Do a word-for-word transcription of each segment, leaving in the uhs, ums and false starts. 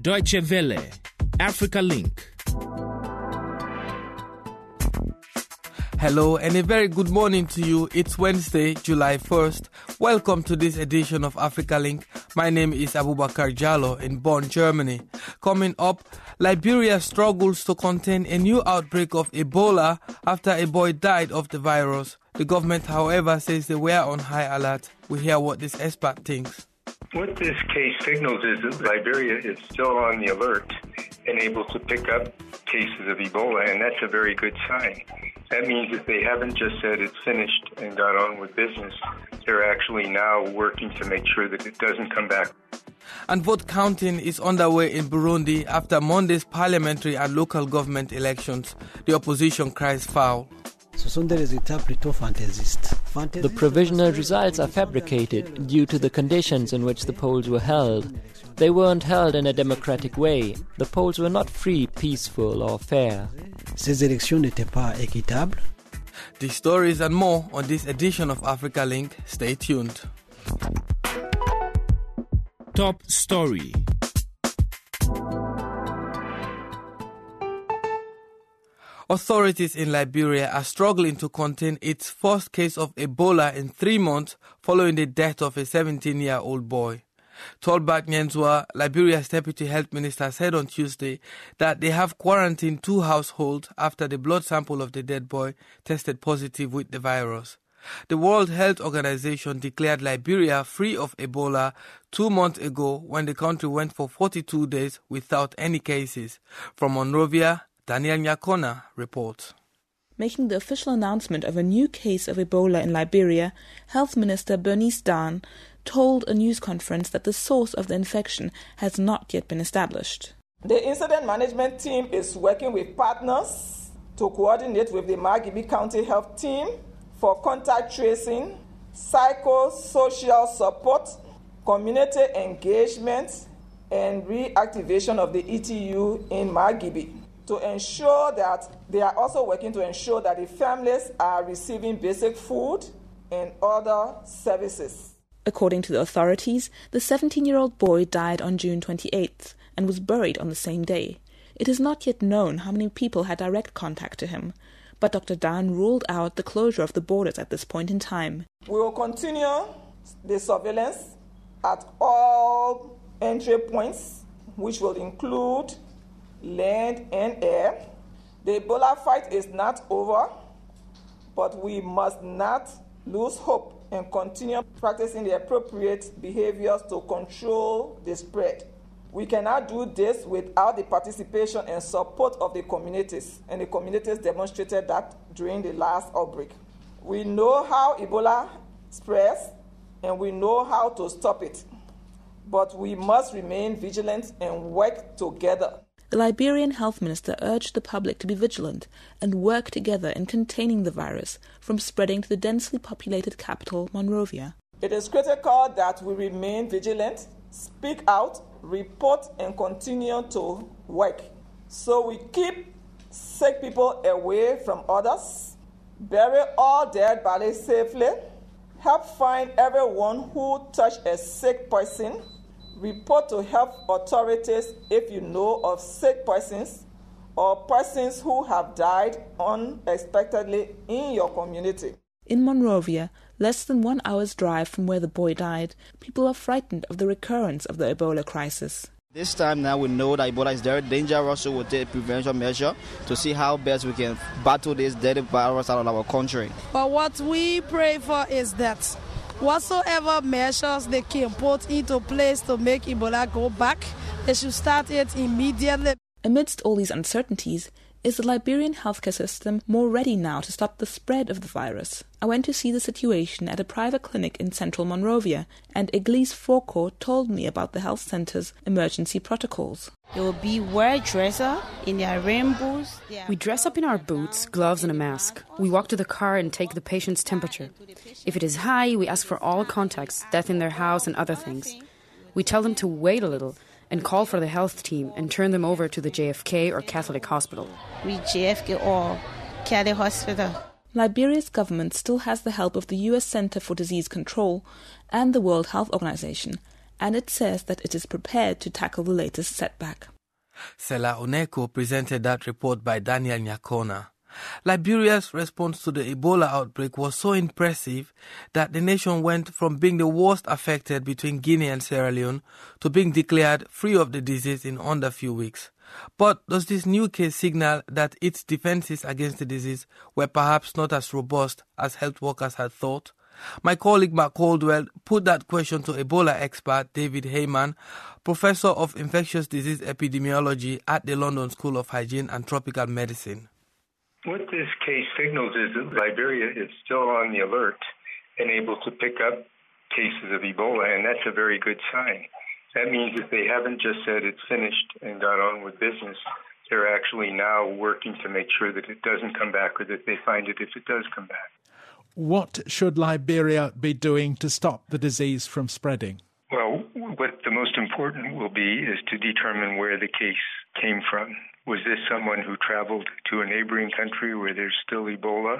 Deutsche Welle, Africa Link. Hello and a very good morning to you. It's Wednesday, July first. Welcome to this edition of Africa Link. My name is Abubakar Jallo in Bonn, Germany. Coming up, Liberia struggles to contain a new outbreak of Ebola after a boy died of the virus. The government, however, says they were on high alert. We hear what this expert thinks. What this case signals is that Liberia is still on the alert and able to pick up cases of Ebola, and that's a very good sign. That means that they haven't just said it's finished and got on with business. They're actually now working to make sure that it doesn't come back. And vote counting is underway in Burundi after Monday's parliamentary and local government elections. The opposition cries foul. The provisional results are fabricated due to the conditions in which the polls were held. They weren't held in a democratic way. The polls were not free, peaceful, or fair. These stories and more on this edition of Africa Link. Stay tuned. Top story. Authorities in Liberia are struggling to contain its first case of Ebola in three months following the death of a seventeen-year-old boy. Tolbert Nyenzwa, Liberia's Deputy Health Minister, said on Tuesday that they have quarantined two households after the blood sample of the dead boy tested positive with the virus. The World Health Organization declared Liberia free of Ebola two months ago when the country went for forty-two days without any cases. From Monrovia, Daniel Nyakona reports. Making the official announcement of a new case of Ebola in Liberia, Health Minister Bernice Dann told a news conference that the source of the infection has not yet been established. The incident management team is working with partners to coordinate with the Margibi County Health Team for contact tracing, psychosocial support, community engagement, and reactivation of the E T U in Margibi, to ensure that they are also working to ensure that the families are receiving basic food and other services. According to the authorities, the seventeen-year-old boy died on June twenty-eighth and was buried on the same day. It is not yet known how many people had direct contact to him, but Doctor Dan ruled out the closure of the borders at this point in time. We will continue the surveillance at all entry points, which will include land and air. The Ebola fight is not over, but we must not lose hope and continue practicing the appropriate behaviors to control the spread. We cannot do this without the participation and support of the communities, and the communities demonstrated that during the last outbreak. We know how Ebola spreads, and we know how to stop it, but we must remain vigilant and work together. The Liberian health minister urged the public to be vigilant and work together in containing the virus from spreading to the densely populated capital, Monrovia. It is critical that we remain vigilant, speak out, report, and continue to work, so we keep sick people away from others, bury all dead bodies safely, help find everyone who touched a sick person, report to health authorities if you know of sick persons or persons who have died unexpectedly in your community. In Monrovia, less than one hour's drive from where the boy died, people are frightened of the recurrence of the Ebola crisis. This time now we know that Ebola is very dangerous, so we'll take prevention measures to see how best we can battle this deadly virus out of our country. But what we pray for is that whatsoever measures they can put into place to make Ebola go back, they should start it immediately. Amidst all these uncertainties, is the Liberian healthcare system more ready now to stop the spread of the virus? I went to see the situation at a private clinic in central Monrovia, and Eglise Foucault told me about the health centre's emergency protocols. They will be wear dresser in their rainbows. We dress up in our boots, gloves and a mask. We walk to the car and take the patient's temperature. If it is high, we ask for all contacts, death in their house and other things. We tell them to wait a little and call for the health team and turn them over to the J F K or Catholic Hospital. We J F K or Catholic Hospital. Liberia's government still has the help of the U S Center for Disease Control and the World Health Organization, and it says that it is prepared to tackle the latest setback. Sela Oneko presented that report by Daniel Nyakona. Liberia's response to the Ebola outbreak was so impressive that the nation went from being the worst affected between Guinea and Sierra Leone to being declared free of the disease in under a few weeks. But does this new case signal that its defenses against the disease were perhaps not as robust as health workers had thought? My colleague Mark Caldwell put that question to Ebola expert David Heyman, professor of infectious disease epidemiology at the London School of Hygiene and Tropical Medicine. What this case signals is that Liberia is still on the alert and able to pick up cases of Ebola, and that's a very good sign. That means that they haven't just said it's finished and got on with business. They're actually now working to make sure that it doesn't come back or that they find it if it does come back. What should Liberia be doing to stop the disease from spreading? Well, what the most important will be is to determine where the case came from. Was this someone who traveled to a neighboring country where there's still Ebola?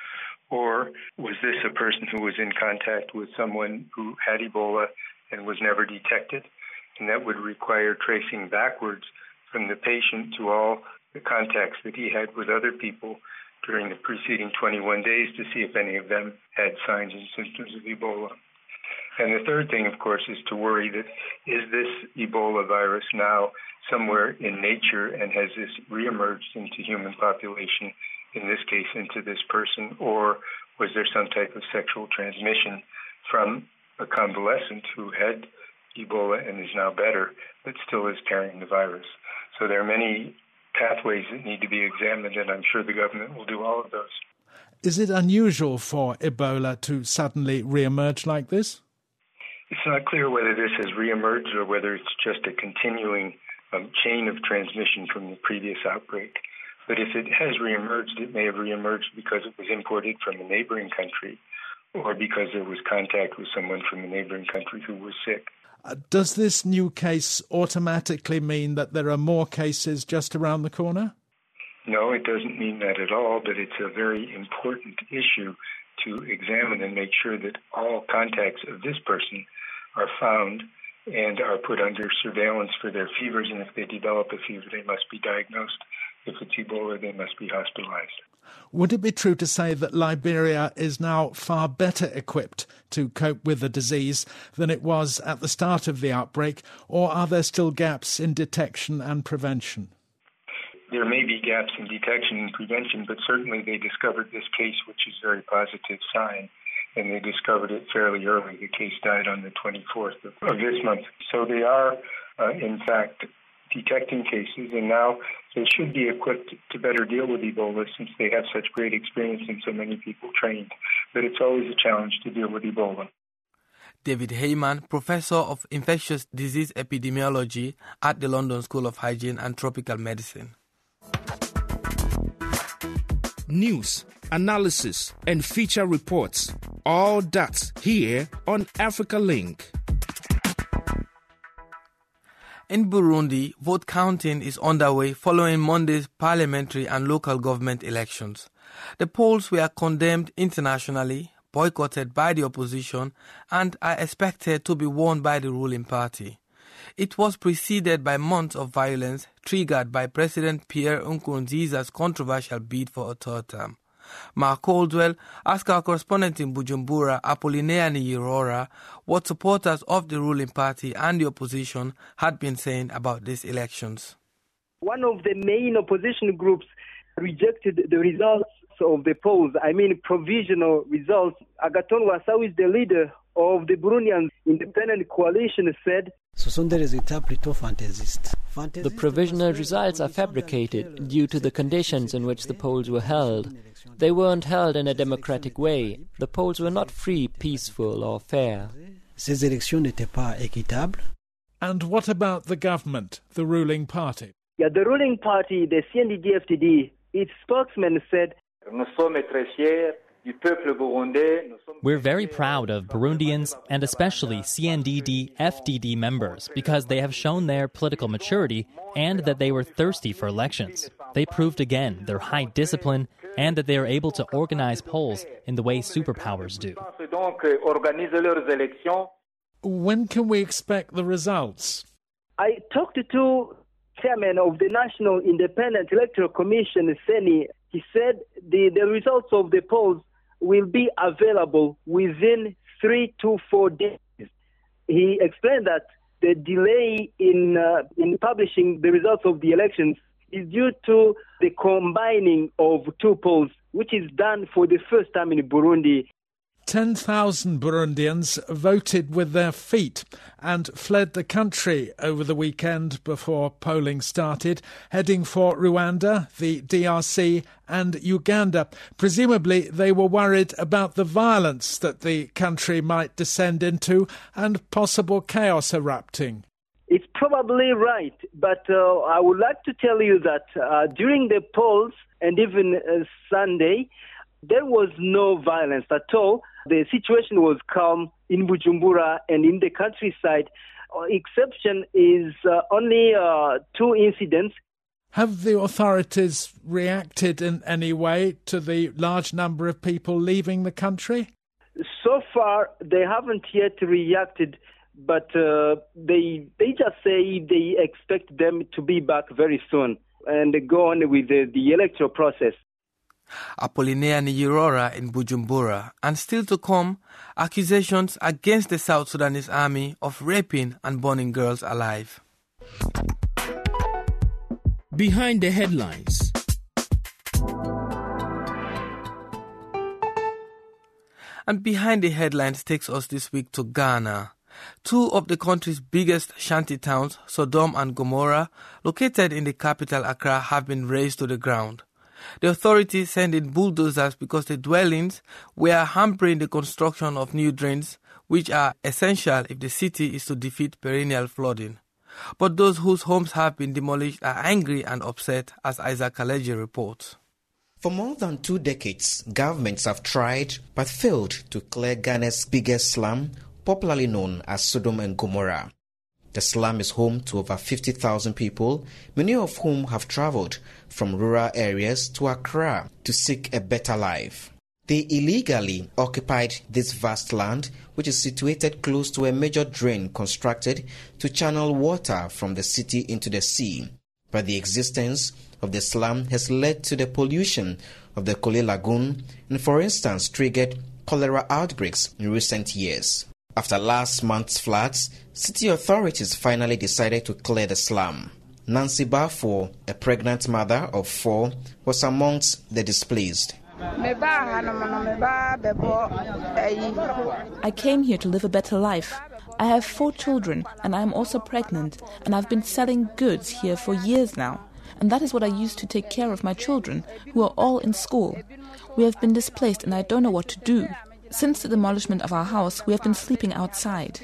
Or was this a person who was in contact with someone who had Ebola and was never detected? And that would require tracing backwards from the patient to all the contacts that he had with other people during the preceding twenty-one days to see if any of them had signs and symptoms of Ebola. And the third thing, of course, is to worry that is this Ebola virus now somewhere in nature and has this reemerged into human population, in this case into this person, or was there some type of sexual transmission from a convalescent who had Ebola and is now better, but still is carrying the virus? So there are many pathways that need to be examined, and I'm sure the government will do all of those. Is it unusual for Ebola to suddenly reemerge like this? It's not clear whether this has reemerged or whether it's just a continuing um, chain of transmission from the previous outbreak. But if it has reemerged, it may have reemerged because it was imported from a neighboring country or because there was contact with someone from a neighboring country who was sick. Uh, does this new case automatically mean that there are more cases just around the corner? No, it doesn't mean that at all, but it's a very important issue to examine and make sure that all contacts of this person are found and are put under surveillance for their fevers, and if they develop a fever, they must be diagnosed. If it's Ebola, they must be hospitalized. Would it be true to say that Liberia is now far better equipped to cope with the disease than it was at the start of the outbreak, or are there still gaps in detection and prevention? There may be gaps in detection and prevention, but certainly they discovered this case, which is a very positive sign, and they discovered it fairly early. The case died on the twenty-fourth of, of this month. So they are, uh, in fact, detecting cases, and now they should be equipped to better deal with Ebola since they have such great experience and so many people trained. But it's always a challenge to deal with Ebola. David Heyman, Professor of Infectious Disease Epidemiology at the London School of Hygiene and Tropical Medicine. News, analysis, and feature reports. All that here on Africa Link. In Burundi, vote counting is underway following Monday's parliamentary and local government elections. The polls were condemned internationally, boycotted by the opposition, and are expected to be won by the ruling party. It was preceded by months of violence triggered by President Pierre Nkurunziza's controversial bid for a third term. Mark Caldwell asked our correspondent in Bujumbura, Apollinaire Niyirora, what supporters of the ruling party and the opposition had been saying about these elections. One of the main opposition groups rejected the results of the polls, I mean provisional results. Agathon Rwasa, who is the leader of the Burundian Independent Coalition, said, "The provisional results are fabricated due to the conditions in which the polls were held. They weren't held in a democratic way. The polls were not free, peaceful, or fair." And what about the government, the ruling party? Yeah, the ruling party, the C N D D F D D, its spokesman said, "We're very proud of Burundians and especially C N D D F D D members because they have shown their political maturity and that they were thirsty for elections. They proved again their high discipline and that they are able to organize polls in the way superpowers do." When can we expect the results? I talked to chairman of the National Independent Electoral Commission, Seni. He said the, the results of the polls will be available within three to four days. He explained that the delay in uh, in publishing the results of the elections is due to the combining of two polls, which is done for the first time in Burundi. ten thousand Burundians voted with their feet and fled the country over the weekend before polling started, heading for Rwanda, the D R C and Uganda. Presumably they were worried about the violence that the country might descend into and possible chaos erupting. It's probably right, but uh, I would like to tell you that uh, during the polls and even uh, Sunday, there was no violence at all. The situation was calm in Bujumbura and in the countryside. Uh, exception is uh, only uh, two incidents. Have the authorities reacted in any way to the large number of people leaving the country? So far, they haven't yet reacted, but uh, they they just say they expect them to be back very soon and go on with the, the electoral process. Apollinaire Niyirora in Bujumbura, and still to come, accusations against the South Sudanese army of raping and burning girls alive. Behind the headlines. And behind the headlines takes us this week to Ghana. Two of the country's biggest shanty towns, Sodom and Gomorrah, located in the capital Accra, have been razed to the ground. The authorities sent in bulldozers because the dwellings were hampering the construction of new drains, which are essential if the city is to defeat perennial flooding. But those whose homes have been demolished are angry and upset, as Isaac Kaleji reports. For more than two decades, governments have tried but failed to clear Ghana's biggest slum, popularly known as Sodom and Gomorrah. The slum is home to over fifty thousand people, many of whom have traveled from rural areas to Accra to seek a better life. They illegally occupied this vast land, which is situated close to a major drain constructed to channel water from the city into the sea. But the existence of the slum has led to the pollution of the Kole Lagoon and, for instance, triggered cholera outbreaks in recent years. After last month's floods, city authorities finally decided to clear the slum. Nancy Bafo, a pregnant mother of four, was amongst the displaced. I came here to live a better life. I have four children and I am also pregnant, and I've been selling goods here for years now. And that is what I use to take care of my children, who are all in school. We have been displaced and I don't know what to do. Since the demolishment of our house, we have been sleeping outside.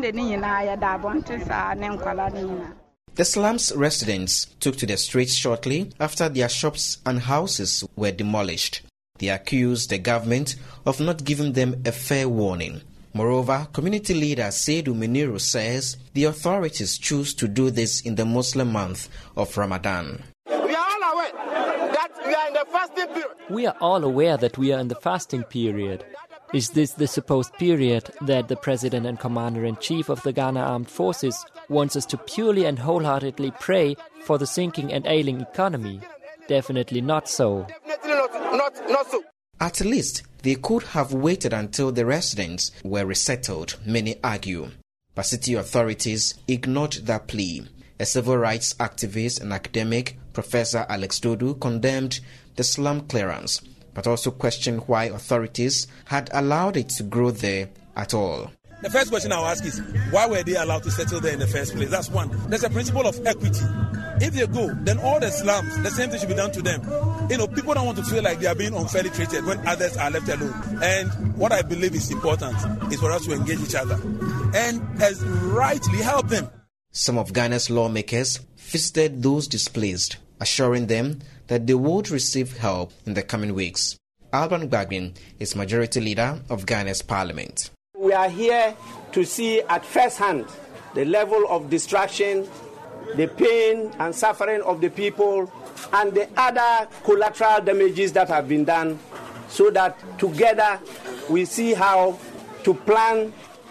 The slum's residents took to the streets shortly after their shops and houses were demolished. They accused the government of not giving them a fair warning. Moreover, community leader Seydou Miniru says the authorities choose to do this in the Muslim month of Ramadan. We are all aware that we are in the fasting period. We are all aware that we are in the fasting period. Is this the supposed period that the President and Commander-in-Chief of the Ghana Armed Forces wants us to purely and wholeheartedly pray for the sinking and ailing economy? Definitely not so. Definitely not, not, not so. At least they could have waited until the residents were resettled, many argue. But city authorities ignored that plea. A civil rights activist and academic, Professor Alex Dodu, condemned the slum clearance, but also questioned why authorities had allowed it to grow there at all. The first question I'll ask is, why were they allowed to settle there in the first place? That's one. There's a principle of equity. If they go, then all the slums, the same thing should be done to them. You know, people don't want to feel like they are being unfairly treated when others are left alone. And what I believe is important is for us to engage each other and as rightly help them. Some of Ghana's lawmakers visited those displaced, assuring them that they would receive help in the coming weeks. Alban Gbagin is majority leader of Ghana's parliament. We are here to see at first hand the level of destruction, the pain and suffering of the people, and the other collateral damages that have been done, so that together we see how to plan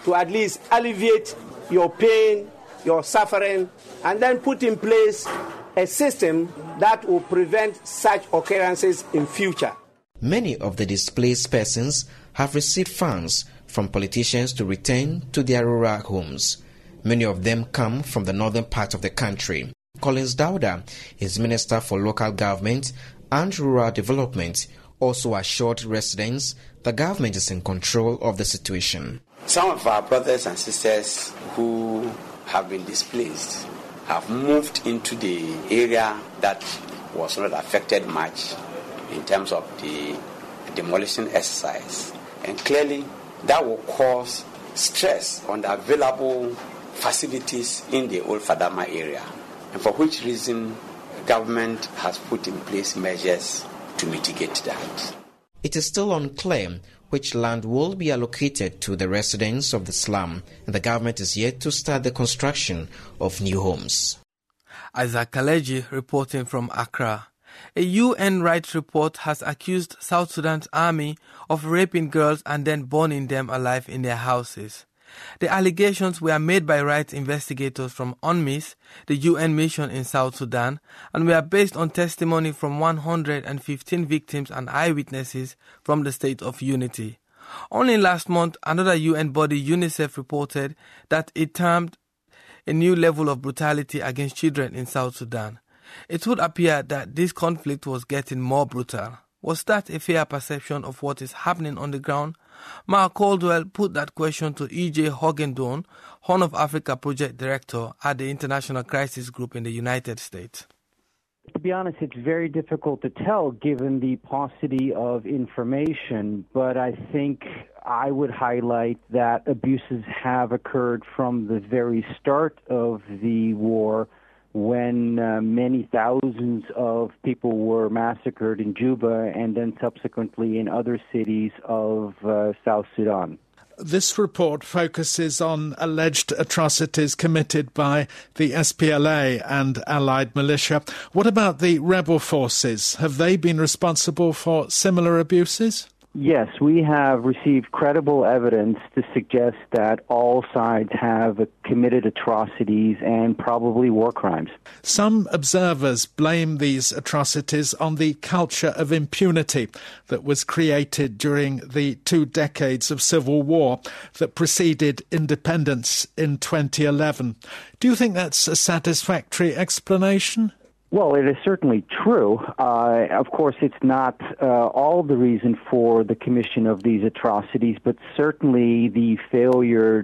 to at least alleviate your pain, your suffering, and then put in place a system that will prevent such occurrences in future. Many of the displaced persons have received funds from politicians to return to their rural homes. Many of them come from the northern part of the country. Collins Dauda is Minister for Local Government and Rural Development, also assured residents the government is in control of the situation. Some of our brothers and sisters who have been displaced have moved into the area that was not affected much in terms of the demolition exercise. And clearly, that will cause stress on the available facilities in the old Fadama area, and for which reason the government has put in place measures to mitigate that. It is still unclear which land will be allocated to the residents of the slum, and the government is yet to start the construction of new homes. Isaac Kaleji reporting from Accra. A U N rights report has accused South Sudan's army of raping girls and then burning them alive in their houses. The allegations were made by rights investigators from UNMISS, the U N mission in South Sudan, and were based on testimony from one hundred fifteen victims and eyewitnesses from the State of Unity. Only last month, another U N body, UNICEF, reported that it termed a new level of brutality against children in South Sudan. It would appear that this conflict was getting more brutal. Was that a fair perception of what is happening on the ground? Mark Caldwell put that question to E J Hogendon, Horn of Africa Project Director at the International Crisis Group in the United States. To be honest, it's very difficult to tell given the paucity of information, but I think I would highlight that abuses have occurred from the very start of the war, when uh, many thousands of people were massacred in Juba and then subsequently in other cities of uh, South Sudan. This report focuses on alleged atrocities committed by the S P L A and allied militia. What about the rebel forces? Have they been responsible for similar abuses? Yes, we have received credible evidence to suggest that all sides have committed atrocities and probably war crimes. Some observers blame these atrocities on the culture of impunity that was created during the two decades of civil war that preceded independence in twenty eleven. Do you think that's a satisfactory explanation? Well, it is certainly true. Uh, of course, it's not uh, all the reason for the commission of these atrocities, but certainly the failure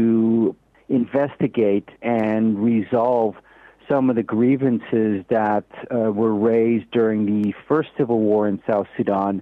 to investigate and resolve some of the grievances that uh, were raised during the first civil war in South Sudan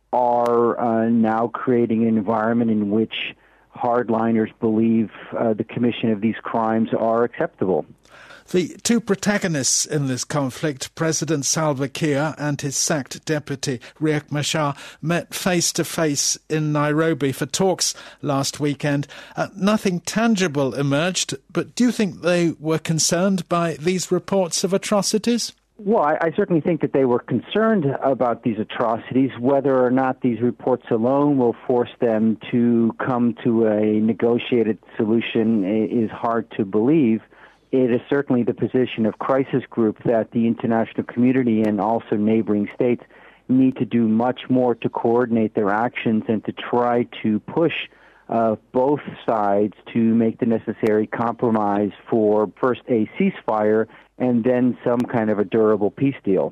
are uh, now creating an environment in which hardliners believe uh, the commission of these crimes are acceptable. The two protagonists in this conflict, President Salva Kiir and his sacked deputy Riek Machar, met face-to-face in Nairobi for talks last weekend. Uh, nothing tangible emerged, but do you think they were concerned by these reports of atrocities? Well, I, I certainly think that they were concerned about these atrocities. Whether or not these reports alone will force them to come to a negotiated solution is hard to believe. It is certainly the position of Crisis Group that the international community and also neighboring states need to do much more to coordinate their actions and to try to push uh, both sides to make the necessary compromise for first a ceasefire and then some kind of a durable peace deal.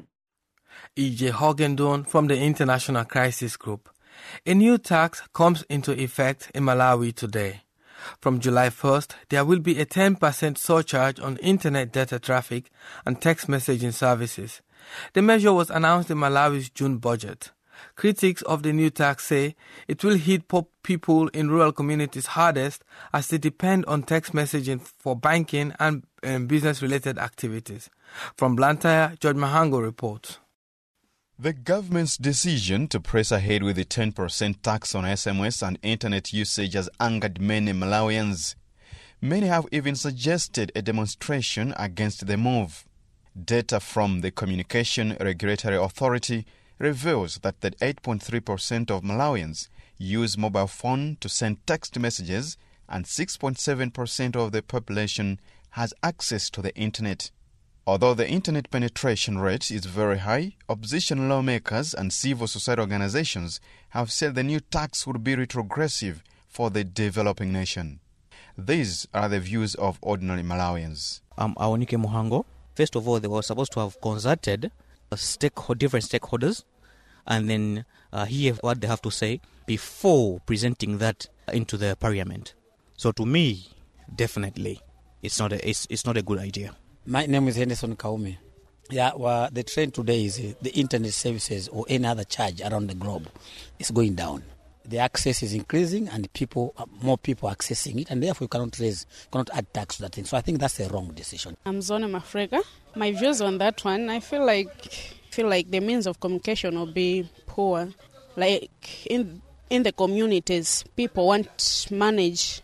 E J Hogendon from the International Crisis Group. A new tax comes into effect in Malawi today. From July first, there will be a ten percent surcharge on internet data traffic and text messaging services. The measure was announced in Malawi's June budget. Critics of the new tax say it will hit people in rural communities hardest as they depend on text messaging for banking and um, business-related activities. From Blantyre, George Mahango reports. The government's decision to press ahead with the ten percent tax on S M S and internet usage has angered many Malawians. Many have even suggested a demonstration against the move. Data from the Communication Regulatory Authority reveals that the eight point three percent of Malawians use mobile phone to send text messages and six point seven percent of the population has access to the internet. Although the internet penetration rate is very high, opposition lawmakers and civil society organizations have said the new tax would be retrogressive for the developing nation. These are the views of ordinary Malawians. I'm Aonike Muhango. First of all, they were supposed to have consulted stake- different stakeholders and then uh, hear what they have to say before presenting that into the parliament. So to me, definitely, it's not a, it's, it's not a good idea. My name is Henderson Kaume. Yeah, well, the trend today is uh, the internet services or any other charge around the globe is going down. The access is increasing and people, uh, more people accessing it, and therefore you cannot raise, cannot add tax to that thing. So I think that's a wrong decision. I'm Zona Mafrega. My views on that one, I feel like feel like the means of communication will be poor. Like in in the communities, people won't manage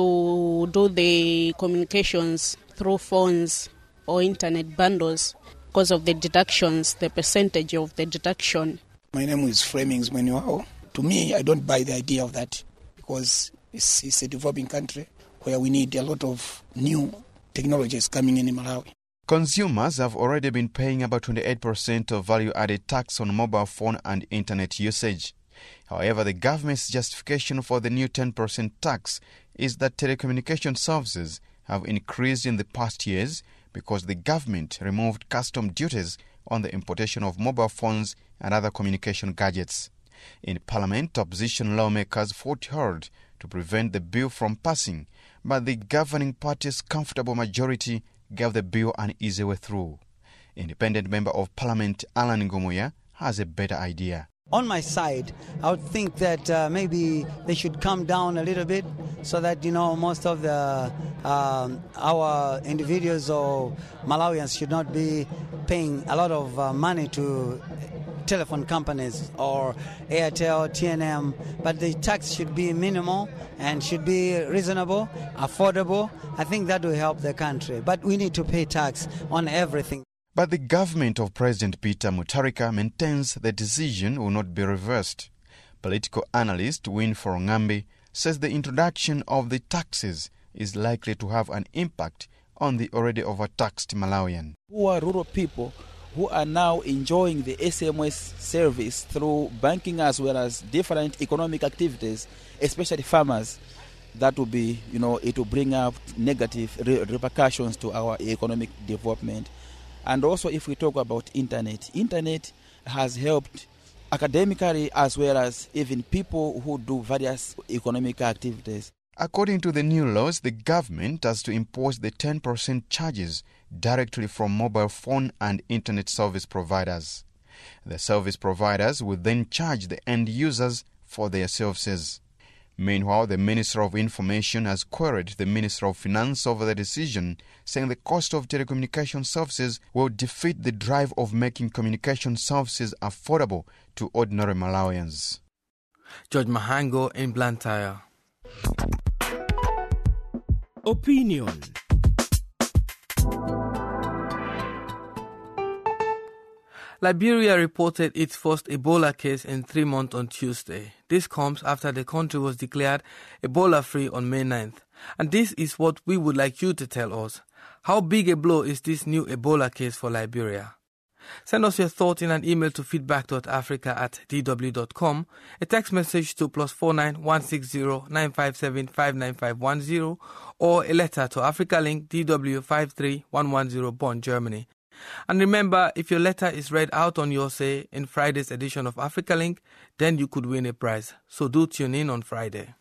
to do the communications through phones or internet bundles because of the deductions, the percentage of the deduction. My name is Flemings Menuao. To me, I don't buy the idea of that because it's, it's a developing country where we need a lot of new technologies coming in in Malawi. Consumers have already been paying about twenty-eight percent of value-added tax on mobile phone and internet usage. However, the government's justification for the new ten percent tax is that telecommunication services have increased in the past years because the government removed custom duties on the importation of mobile phones and other communication gadgets. In Parliament, opposition lawmakers fought hard to prevent the bill from passing, but the governing party's comfortable majority gave the bill an easy way through. Independent Member of Parliament Alan Ngumuya has a better idea. On my side, I would think that uh, maybe they should come down a little bit so that, you know, most of the um, our individuals or Malawians should not be paying a lot of uh, money to telephone companies or Airtel, T N M, but the tax should be minimal and should be reasonable, affordable. I think that will help the country. But we need to pay tax on everything. But the government of President Peter Mutharika maintains the decision will not be reversed. Political analyst Winfrey Ngambi says the introduction of the taxes is likely to have an impact on the already overtaxed Malawian. Who are rural people who are now enjoying the S M S service through banking as well as different economic activities, especially farmers. That will be, you know, it will bring up negative re- repercussions to our economic development. And also if we talk about internet, internet has helped academically as well as even people who do various economic activities. According to the new laws, the government has to impose the ten percent charges directly from mobile phone and internet service providers. The service providers will then charge the end users for their services. Meanwhile, the Minister of Information has queried the Minister of Finance over the decision, saying the cost of telecommunication services will defeat the drive of making communication services affordable to ordinary Malawians. George Mahango in Blantyre. Opinion. Liberia reported its first Ebola case in three months on Tuesday. This comes after the country was declared Ebola-free on May ninth. And this is what we would like you to tell us. How big a blow is this new Ebola case for Liberia? Send us your thoughts in an email to feedback dot africa at d w dot com, a text message to plus four nine one six zero nine five seven five nine five one zero, or a letter to Africa Link D W five three one one zero Bonn, Germany. And remember, if your letter is read out on your say in Friday's edition of Africa Link, then you could win a prize. So do tune in on Friday.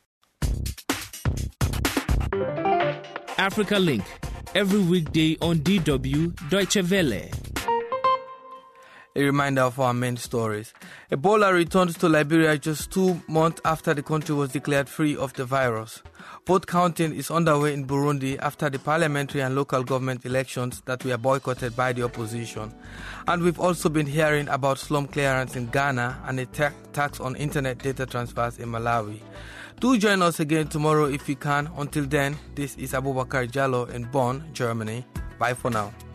Africa Link, every weekday on D W Deutsche Welle. A reminder of our main stories. Ebola returns to Liberia just two months after the country was declared free of the virus. Vote counting is underway in Burundi after the parliamentary and local government elections that were boycotted by the opposition. And we've also been hearing about slum clearance in Ghana and a ta- tax on internet data transfers in Malawi. Do join us again tomorrow if you can. Until then, this is Abubakar Jallo in Bonn, Germany. Bye for now.